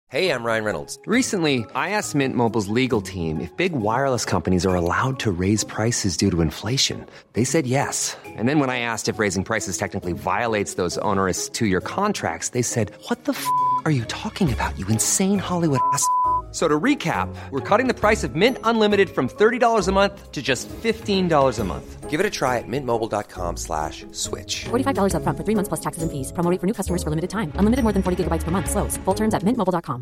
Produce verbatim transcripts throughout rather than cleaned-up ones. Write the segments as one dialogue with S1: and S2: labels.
S1: Hey, I'm Ryan Reynolds.
S2: Recently, I asked Mint Mobile's legal team if big wireless companies are allowed to raise prices due to inflation. They said yes. And then when I asked if raising prices technically violates those onerous two-year contracts, they said, "What the f*** are you talking about, you insane Hollywood ass f- So to recap, we're cutting the price of Mint Unlimited from thirty dollars a month to just fifteen dollars a month.
S1: Give it a try at mintmobile.com slash switch.
S3: forty-five dollars up front for three months plus taxes and fees. Promo rate for new customers for limited time. Unlimited more than forty gigabytes per month. Slows full terms at mint mobile dot com.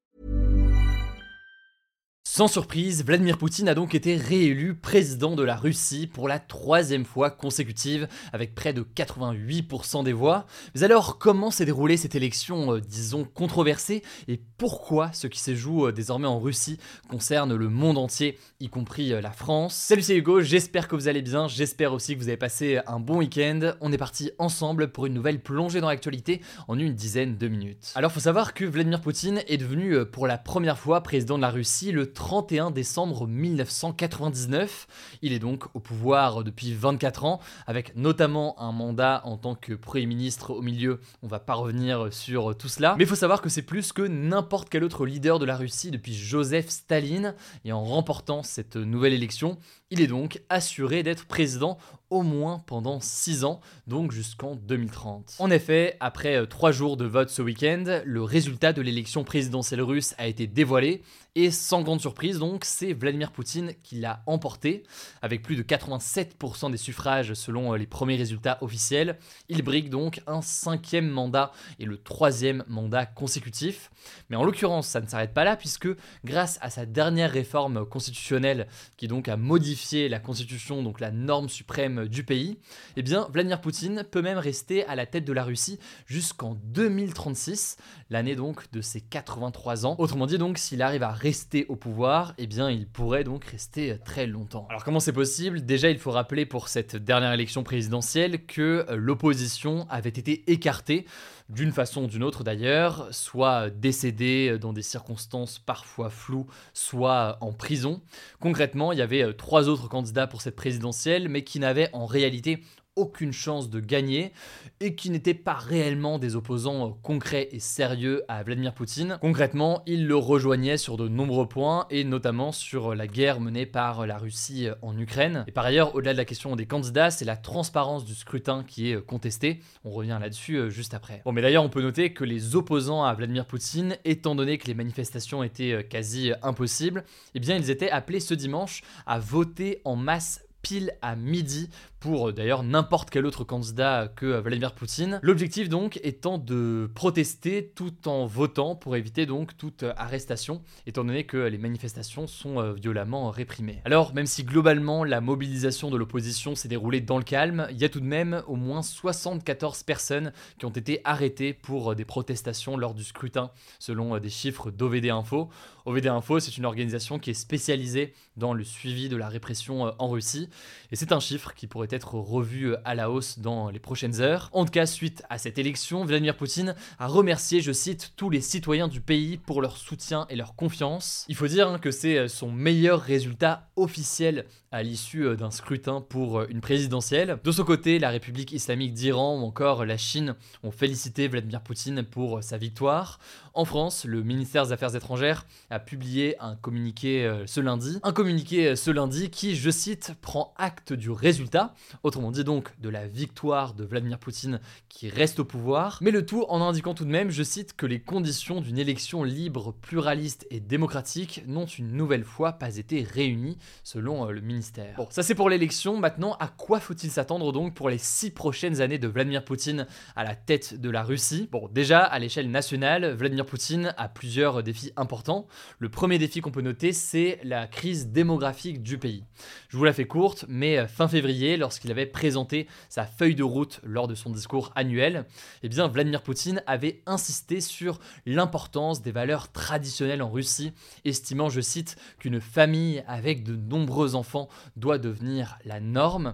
S4: Sans surprise, Vladimir Poutine a donc été réélu président de la Russie pour la troisième fois consécutive, avec près de quatre-vingt-huit pour cent des voix. Mais alors, comment s'est déroulée cette élection, euh, disons, controversée, et pourquoi ce qui se joue euh, désormais en Russie concerne le monde entier, y compris euh, la France? Salut, c'est Hugo, j'espère que vous allez bien, j'espère aussi que vous avez passé un bon week-end. On est parti ensemble pour une nouvelle plongée dans l'actualité en une dizaine de minutes. Alors, faut savoir que Vladimir Poutine est devenu euh, pour la première fois président de la Russie le trente et un décembre mille neuf cent quatre-vingt-dix-neuf. Il est donc au pouvoir depuis vingt-quatre ans, avec notamment un mandat en tant que Premier ministre au milieu. On va pas revenir sur tout cela. Mais il faut savoir que c'est plus que n'importe quel autre leader de la Russie depuis Joseph Staline. Et en remportant cette nouvelle élection, il est donc assuré d'être président au moins pendant six ans, donc jusqu'en deux mille trente. En effet, après trois jours de vote ce week-end, le résultat de l'élection présidentielle russe a été dévoilé, et sans grande surprise donc, c'est Vladimir Poutine qui l'a emporté, avec plus de quatre-vingt-sept pour cent des suffrages selon les premiers résultats officiels. Il brigue donc un cinquième mandat et le troisième mandat consécutif. Mais en l'occurrence, ça ne s'arrête pas là, puisque grâce à sa dernière réforme constitutionnelle, qui donc a modifié la constitution, donc la norme suprême du pays, eh bien Vladimir Poutine peut même rester à la tête de la Russie jusqu'en deux mille trente-six, l'année donc de ses quatre-vingt-trois ans. Autrement dit donc, s'il arrive à rester au pouvoir, eh bien il pourrait donc rester très longtemps. Alors comment c'est possible? Déjà, il faut rappeler pour cette dernière élection présidentielle que l'opposition avait été écartée, d'une façon ou d'une autre d'ailleurs, soit décédée dans des circonstances parfois floues, soit en prison. Concrètement, il y avait trois autres candidats pour cette présidentielle, mais qui n'avaient en réalité aucune chance de gagner, et qui n'étaient pas réellement des opposants concrets et sérieux à Vladimir Poutine. Concrètement, ils le rejoignaient sur de nombreux points, et notamment sur la guerre menée par la Russie en Ukraine. Et par ailleurs, au-delà de la question des candidats, c'est la transparence du scrutin qui est contestée. On revient là-dessus juste après. Bon, mais d'ailleurs, on peut noter que les opposants à Vladimir Poutine, étant donné que les manifestations étaient quasi impossibles, eh bien, ils étaient appelés ce dimanche à voter en masse pile à midi pour d'ailleurs n'importe quel autre candidat que Vladimir Poutine. L'objectif donc étant de protester tout en votant pour éviter donc toute arrestation, étant donné que les manifestations sont violemment réprimées. Alors même si globalement la mobilisation de l'opposition s'est déroulée dans le calme, il y a tout de même au moins soixante-quatorze personnes qui ont été arrêtées pour des protestations lors du scrutin, selon des chiffres d'O V D Info. O V D Info, c'est une organisation qui est spécialisée dans le suivi de la répression en Russie, et c'est un chiffre qui pourrait être revu à la hausse dans les prochaines heures. En tout cas, suite à cette élection, Vladimir Poutine a remercié, je cite, tous les citoyens du pays pour leur soutien et leur confiance. Il faut dire que c'est son meilleur résultat officiel à l'issue d'un scrutin pour une présidentielle. De son côté, la République islamique d'Iran ou encore la Chine ont félicité Vladimir Poutine pour sa victoire. En France, le ministère des Affaires étrangères a publié un communiqué ce lundi. Un communiqué ce lundi qui, je cite, prend acte du résultat. Autrement dit donc de la victoire de Vladimir Poutine qui reste au pouvoir. Mais le tout en indiquant tout de même, je cite, que les conditions d'une élection libre, pluraliste et démocratique n'ont une nouvelle fois pas été réunies selon le ministère. Bon, ça c'est pour l'élection. Maintenant, à quoi faut-il s'attendre donc pour les six prochaines années de Vladimir Poutine à la tête de la Russie? Bon, déjà, à l'échelle nationale, Vladimir Poutine a plusieurs défis importants. Le premier défi qu'on peut noter, c'est la crise démographique du pays. Je vous la fais courte, mais fin février, lorsqu'il avait présenté sa feuille de route lors de son discours annuel, eh bien Vladimir Poutine avait insisté sur l'importance des valeurs traditionnelles en Russie, estimant, je cite, qu'une famille avec de nombreux enfants doit devenir la norme.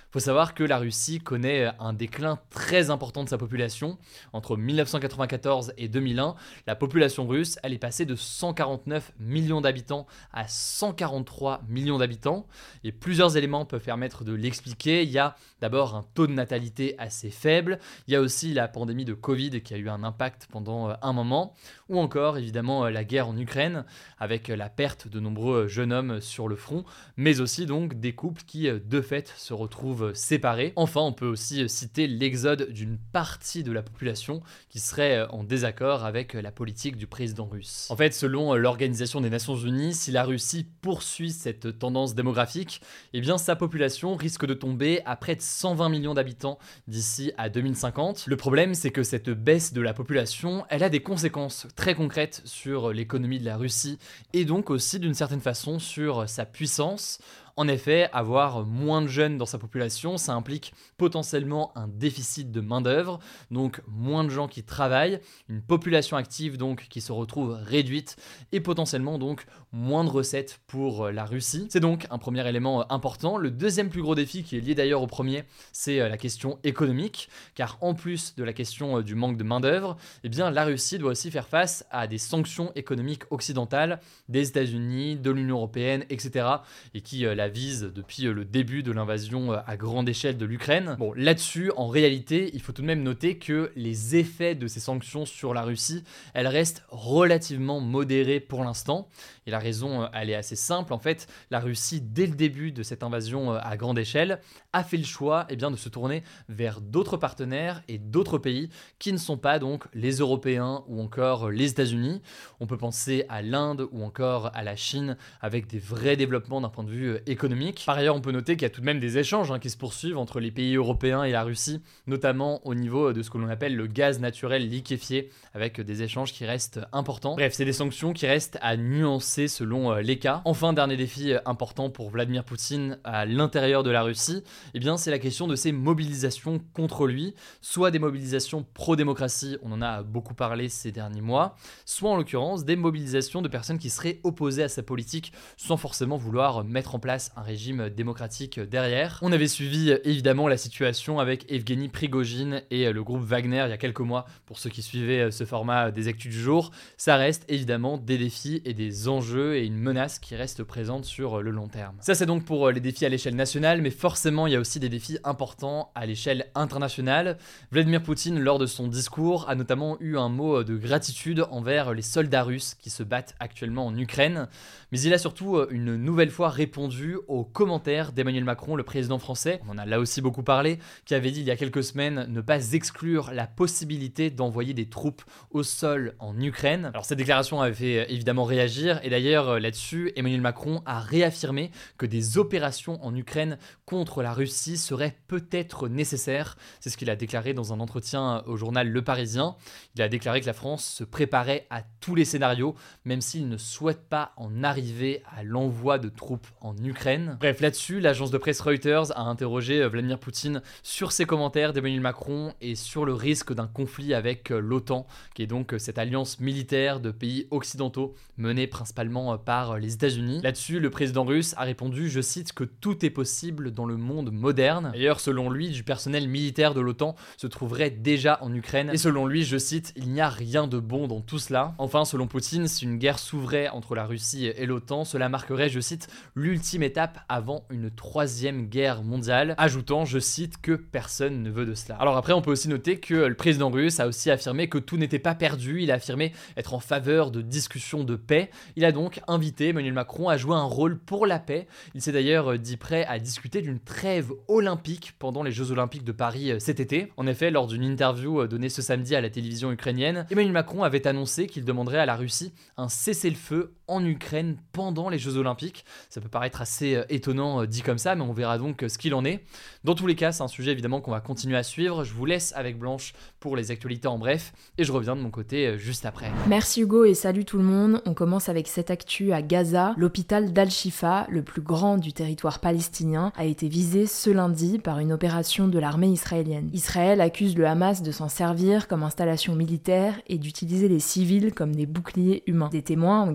S4: Faut savoir que la Russie connaît un déclin très important de sa population. Entre mille neuf cent quatre-vingt-quatorze et deux mille un, la population russe, elle est passée de cent quarante-neuf millions d'habitants à cent quarante-trois millions d'habitants. Et plusieurs éléments peuvent permettre de l'expliquer. Il y a d'abord un taux de natalité assez faible. Il y a aussi la pandémie de Covid qui a eu un impact pendant un moment. Ou encore, évidemment, la guerre en Ukraine avec la perte de nombreux jeunes hommes sur le front, mais aussi donc des couples qui, de fait, se retrouvent séparés. Enfin, on peut aussi citer l'exode d'une partie de la population qui serait en désaccord avec la politique du président russe. En fait, selon l'Organisation des Nations Unies, si la Russie poursuit cette tendance démographique, eh bien sa population risque de tomber à près de cent vingt millions d'habitants d'ici à deux mille cinquante. Le problème, c'est que cette baisse de la population, elle a des conséquences très concrètes sur l'économie de la Russie et donc aussi d'une certaine façon sur sa puissance. En effet, avoir moins de jeunes dans sa population, ça implique potentiellement un déficit de main-d'œuvre, donc moins de gens qui travaillent, une population active donc qui se retrouve réduite et potentiellement donc moins de recettes pour la Russie. C'est donc un premier élément important. Le deuxième plus gros défi, qui est lié d'ailleurs au premier, c'est la question économique, car en plus de la question du manque de main-d'œuvre, eh bien la Russie doit aussi faire face à des sanctions économiques occidentales des États-Unis, de l'Union européenne, et cetera, et qui la vise depuis le début de l'invasion à grande échelle de l'Ukraine. Bon, là-dessus, en réalité, il faut tout de même noter que les effets de ces sanctions sur la Russie, elles restent relativement modérés pour l'instant. Et la raison, elle est assez simple. En fait, la Russie, dès le début de cette invasion à grande échelle, a fait le choix eh bien, de se tourner vers d'autres partenaires et d'autres pays qui ne sont pas donc les Européens ou encore les États-Unis. On peut penser à l'Inde ou encore à la Chine avec des vrais développements d'un point de vue économique. Par ailleurs, on peut noter qu'il y a tout de même des échanges hein, qui se poursuivent entre les pays européens et la Russie, notamment au niveau de ce que l'on appelle le gaz naturel liquéfié, avec des échanges qui restent importants. Bref, c'est des sanctions qui restent à nuancer selon les cas. Enfin, dernier défi important pour Vladimir Poutine à l'intérieur de la Russie, eh bien, c'est la question de ces mobilisations contre lui, soit des mobilisations pro-démocratie, on en a beaucoup parlé ces derniers mois, soit en l'occurrence des mobilisations de personnes qui seraient opposées à sa politique sans forcément vouloir mettre en place un régime démocratique derrière. On avait suivi évidemment la situation avec Evgeny Prigojine et le groupe Wagner il y a quelques mois, pour ceux qui suivaient ce format des actus du jour. Ça reste évidemment des défis et des enjeux et une menace qui reste présente sur le long terme. Ça c'est donc pour les défis à l'échelle nationale, mais forcément il y a aussi des défis importants à l'échelle internationale. Vladimir Poutine, lors de son discours, a notamment eu un mot de gratitude envers les soldats russes qui se battent actuellement en Ukraine, mais il a surtout une nouvelle fois répondu aux commentaires d'Emmanuel Macron, le président français, on en a là aussi beaucoup parlé, qui avait dit il y a quelques semaines ne pas exclure la possibilité d'envoyer des troupes au sol en Ukraine. Alors cette déclaration avait fait évidemment réagir, et d'ailleurs là-dessus, Emmanuel Macron a réaffirmé que des opérations en Ukraine contre la Russie seraient peut-être nécessaires. C'est ce qu'il a déclaré dans un entretien au journal Le Parisien. Il a déclaré que la France se préparait à tous les scénarios, même s'il ne souhaite pas en arriver à l'envoi de troupes en Ukraine. Bref, là-dessus, l'agence de presse Reuters a interrogé Vladimir Poutine sur ses commentaires d'Emmanuel Macron et sur le risque d'un conflit avec l'OTAN, qui est donc cette alliance militaire de pays occidentaux menée principalement par les États-Unis. Là-dessus, le président russe a répondu, je cite, que tout est possible dans le monde moderne. D'ailleurs, selon lui, du personnel militaire de l'OTAN se trouverait déjà en Ukraine. Et selon lui, je cite, il n'y a rien de bon dans tout cela. Enfin, selon Poutine, si une guerre s'ouvrait entre la Russie et l'OTAN, cela marquerait, je cite, l'ultime étape avant une troisième guerre mondiale, ajoutant, je cite, que personne ne veut de cela. Alors après, on peut aussi noter que le président russe a aussi affirmé que tout n'était pas perdu. Il a affirmé être en faveur de discussions de paix. Il a donc invité Emmanuel Macron à jouer un rôle pour la paix. Il s'est d'ailleurs dit prêt à discuter d'une trêve olympique pendant les Jeux Olympiques de Paris cet été. En effet, lors d'une interview donnée ce samedi à la télévision ukrainienne, Emmanuel Macron avait annoncé qu'il demanderait à la Russie un cessez-le-feu en Ukraine pendant les Jeux Olympiques. Ça peut paraître assez étonnant dit comme ça, mais on verra donc ce qu'il en est. Dans tous les cas, c'est un sujet évidemment qu'on va continuer à suivre. Je vous laisse avec Blanche pour les actualités en bref, et je reviens de mon côté juste après.
S5: Merci Hugo et salut tout le monde. On commence avec cette actu à Gaza. L'hôpital d'Al-Shifa, le plus grand du territoire palestinien, a été visé ce lundi par une opération de l'armée israélienne. Israël accuse le Hamas de s'en servir comme installation militaire et d'utiliser les civils comme des boucliers humains. Des témoins ont expliqué à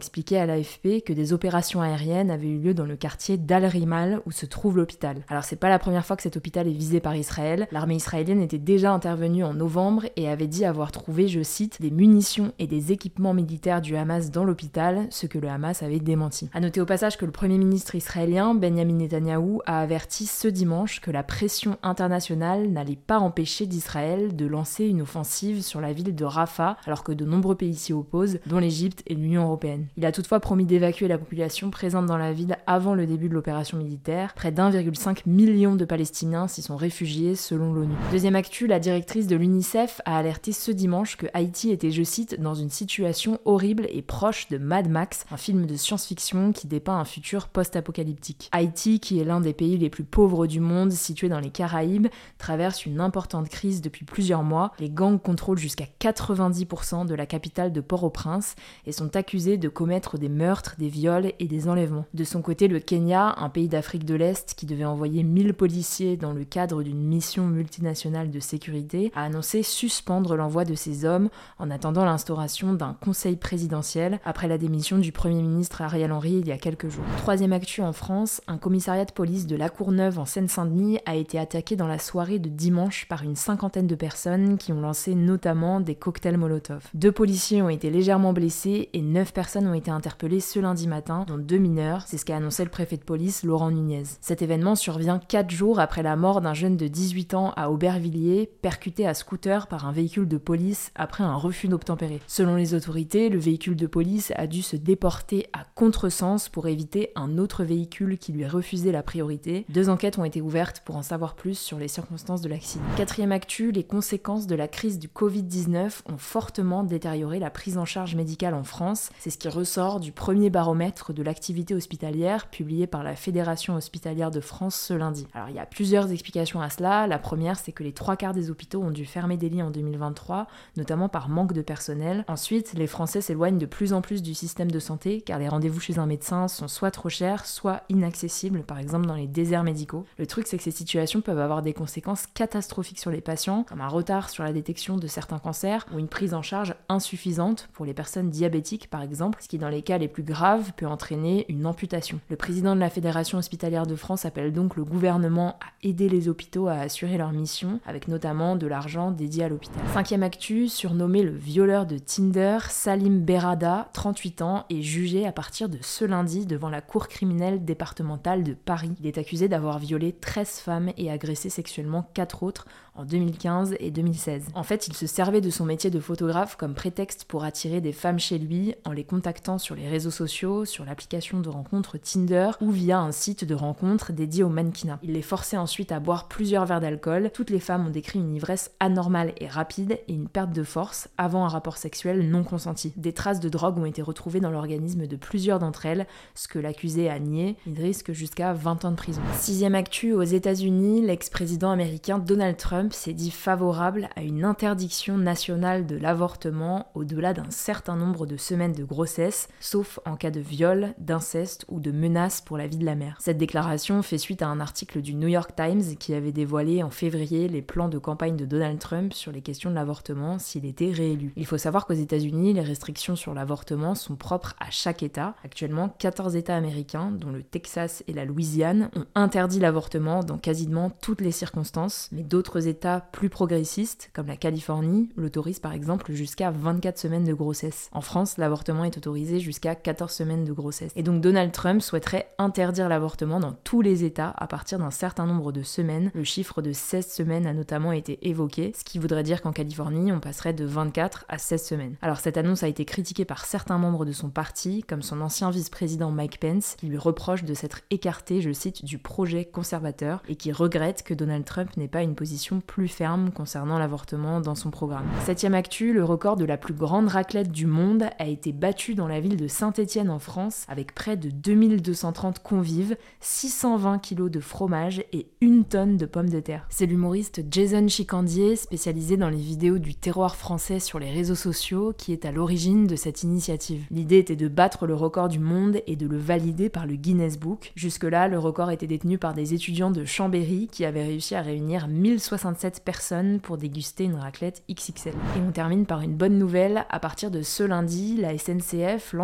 S5: à l'A F P que des opérations aériennes avaient eu lieu dans le quartier d'Al-Rimal où se trouve l'hôpital. Alors c'est pas la première fois que cet hôpital est visé par Israël. L'armée israélienne était déjà intervenue en novembre et avait dit avoir trouvé, je cite, des munitions et des équipements militaires du Hamas dans l'hôpital, ce que le Hamas avait démenti. A noter au passage que le premier ministre israélien, Benjamin Netanyahou, a averti ce dimanche que la pression internationale n'allait pas empêcher d'Israël de lancer une offensive sur la ville de Rafah, alors que de nombreux pays s'y opposent, dont l'Égypte et l'Union européenne. Il a toutefois promis d'évacuer la population présente dans la ville avant le début de l'opération militaire. Près d'un virgule cinq million de Palestiniens s'y sont réfugiés selon l'ONU. Deuxième actu, la directrice de l'UNICEF a alerté ce dimanche que Haïti était, je cite, dans une situation horrible et proche de Mad Max, un film de science-fiction qui dépeint un futur post-apocalyptique. Haïti, qui est l'un des pays les plus pauvres du monde, situé dans les Caraïbes, traverse une importante crise depuis plusieurs mois. Les gangs contrôlent jusqu'à quatre-vingt-dix pour cent de la capitale de Port-au-Prince et sont accusés de commettre des meurtres, des viols et des enlèvements. De son côté, le Kenya, un pays d'Afrique de l'Est qui devait envoyer mille policiers dans le cadre d'une mission multinationale de sécurité, a annoncé suspendre l'envoi de ces hommes en attendant l'instauration d'un conseil présidentiel après la démission du Premier ministre Ariel Henry il y a quelques jours. Troisième actu en France, un commissariat de police de La Courneuve en Seine-Saint-Denis a été attaqué dans la soirée de dimanche par une cinquantaine de personnes qui ont lancé notamment des cocktails Molotov. Deux policiers ont été légèrement blessés et neuf personnes ont été interpellées ce lundi matin, dont deux mineurs, c'est ce qu'a annoncé le préfet de police Laurent Nunez. Cet événement survient quatre jours après la mort d'un jeune de dix-huit ans à Aubervilliers, percuté à scooter par un véhicule de police après un refus d'obtempérer. Selon les autorités, le véhicule de police a dû se déporter à contresens pour éviter un autre véhicule qui lui refusait la priorité. Deux enquêtes ont été ouvertes pour en savoir plus sur les circonstances de l'accident. Quatrième actu, les conséquences de la crise du covid dix-neuf ont fortement détérioré la prise en charge médicale en France. C'est ce qui ressort du premier baromètre de l'activité hospitalière publié par la Fédération hospitalière de France ce lundi. Alors il y a plusieurs explications à cela. La première, c'est que les trois quarts des hôpitaux ont dû fermer des lits en deux mille vingt-trois, notamment par manque de personnel. Ensuite, les Français s'éloignent de plus en plus du système de santé car les rendez-vous chez un médecin sont soit trop chers, soit inaccessibles, par exemple dans les déserts médicaux. Le truc, c'est que ces situations peuvent avoir des conséquences catastrophiques sur les patients, comme un retard sur la détection de certains cancers ou une prise en charge insuffisante pour les personnes diabétiques, par exemple, ce qui, dans les cas les plus graves, peut entraîner une amputation. Le président de la Fédération hospitalière de France appelle donc le gouvernement à aider les hôpitaux à assurer leur mission, avec notamment de l'argent dédié à l'hôpital. Cinquième actu, surnommé le violeur de Tinder, Salim Berrada, trente-huit ans, est jugé à partir de ce lundi devant la cour criminelle départementale de Paris. Il est accusé d'avoir violé treize femmes et agressé sexuellement quatre autres en deux mille quinze et deux mille seize. En fait, il se servait de son métier de photographe comme prétexte pour attirer des femmes chez lui en les contactant sur les réseaux sociaux, sur l'application de rencontre Tinder ou via un site de rencontre dédié au mannequinat. Il les forçait ensuite à boire plusieurs verres d'alcool. Toutes les femmes ont décrit une ivresse anormale et rapide et une perte de force avant un rapport sexuel non consenti. Des traces de drogue ont été retrouvées dans l'organisme de plusieurs d'entre elles, ce que l'accusé a nié. Il risque jusqu'à vingt ans de prison. Sixième actu, aux États-Unis, l'ex-président américain Donald Trump s'est dit favorable à une interdiction nationale de l'avortement au-delà d'un certain nombre de semaines de grossesse, sauf en cas de viol, d'inceste ou de menace pour la vie de la mère. Cette déclaration fait suite à un article du New York Times qui avait dévoilé en février les plans de campagne de Donald Trump sur les questions de l'avortement s'il était réélu. Il faut savoir qu'aux États-Unis, les restrictions sur l'avortement sont propres à chaque État. Actuellement, quatorze États américains, dont le Texas et la Louisiane, ont interdit l'avortement dans quasiment toutes les circonstances, mais d'autres États plus progressistes, comme la Californie, l'autorisent par exemple jusqu'à vingt-quatre semaines de grossesse. En France, l'avortement est autorisé jusqu'à quatorze semaines de grossesse. Et donc Donald Trump souhaiterait interdire l'avortement dans tous les États à partir d'un certain nombre de semaines. Le chiffre de seize semaines a notamment été évoqué, ce qui voudrait dire qu'en Californie, on passerait de vingt-quatre à seize semaines. Alors cette annonce a été critiquée par certains membres de son parti, comme son ancien vice-président Mike Pence, qui lui reproche de s'être écarté, je cite, du projet conservateur et qui regrette que Donald Trump n'ait pas une position plus ferme concernant l'avortement dans son programme. Septième actu, le record de la plus grande raclette du monde a été battu dans la ville de Saint-Étienne en France avec près de deux mille deux cent trente convives, six cent vingt kilos de fromage et une tonne de pommes de terre. C'est l'humoriste Jason Chicandier, spécialisé dans les vidéos du terroir français sur les réseaux sociaux, qui est à l'origine de cette initiative. L'idée était de battre le record du monde et de le valider par le Guinness Book. Jusque-là, le record était détenu par des étudiants de Chambéry qui avaient réussi à réunir mille soixante-sept personnes pour déguster une raclette X X L. Et on termine par une bonne nouvelle. À partir de ce lundi, la S N C F lance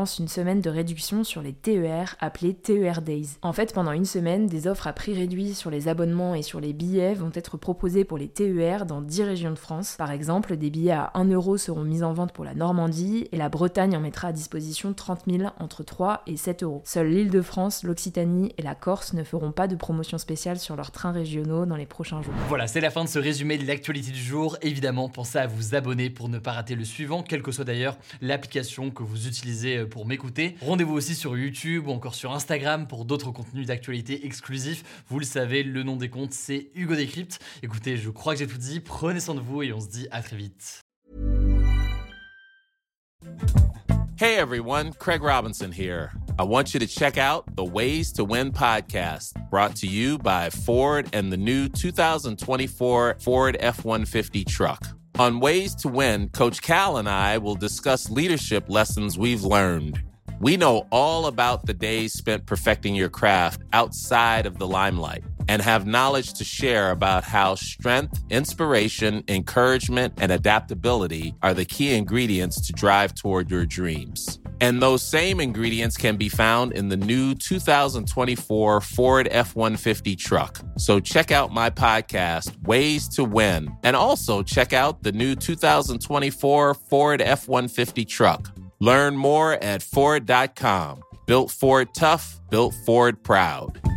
S5: lance une semaine de réduction sur les T E R appelée T E R Days. En fait, pendant une semaine, des offres à prix réduit sur les abonnements et sur les billets vont être proposées pour les T E R dans dix régions de France. Par exemple, des billets à un euro seront mis en vente pour la Normandie et la Bretagne en mettra à disposition trente mille entre trois et sept euros. Seule l'Île-de-France, l'Occitanie et la Corse ne feront pas de promotion spéciale sur leurs trains régionaux dans les prochains jours.
S4: Voilà, c'est la fin de ce résumé de l'actualité du jour. Évidemment, pensez à vous abonner pour ne pas rater le suivant, quelle que soit d'ailleurs l'application que vous utilisez pour m'écouter. Rendez-vous aussi sur YouTube ou encore sur Instagram pour d'autres contenus d'actualité exclusifs. Vous le savez, le nom des comptes, c'est Hugo Décrypte. Écoutez, je crois que j'ai tout dit. Prenez soin de vous et on se dit à très vite.
S6: Hey everyone, Craig Robinson here. I want you to check out the Ways to Win podcast, brought to you by Ford and the new two thousand twenty-four Ford F one fifty truck. On Ways to Win, Coach Cal and I will discuss leadership lessons we've learned. We know all about the days spent perfecting your craft outside of the limelight and have knowledge to share about how strength, inspiration, encouragement, and adaptability are the key ingredients to drive toward your dreams. And those same ingredients can be found in the new two thousand twenty-four Ford F one fifty truck. So check out my podcast, Ways to Win, and also check out the new two thousand twenty-four Ford F one fifty truck. Learn more at Ford dot com. Built Ford tough, built Ford proud.